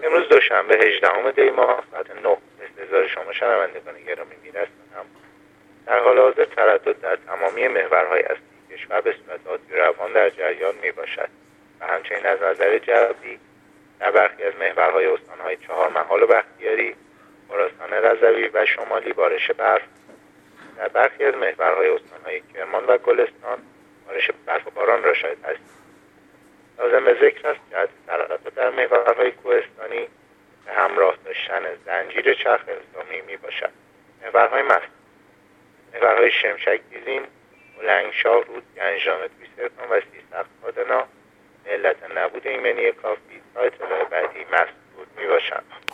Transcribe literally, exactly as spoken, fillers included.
امروز دوشنبه هجدهم دی ماه ساعت نه به انتظار شما شنوندگان گرامی میرسم. در حال حاضر تردد در تمامی محورهای اصلی کشور به صورت عادی روان در جریان می باشد و همچنین از نظر جوی در برخی از محورهای استانهای چهارمحال و بختیاری، خراسان رضوی و شمالی بارش برف، در برخی از محورهای استانهای کرمان و گلستان بارش برف و باران را شاهد هستیم. لازم به ذکر است جهت تردد در محورهای کوهستانی به همراه داشتن زنجیر چرخ الزامی می باشد. محورهای مست، محورهای شمشک دیزین، بلندشاه، رود، گنجان، تویسرکان و سیستخ پادنا به علت نبود ایمنی کافی تا اطلاع بعدی مسدود می باشند.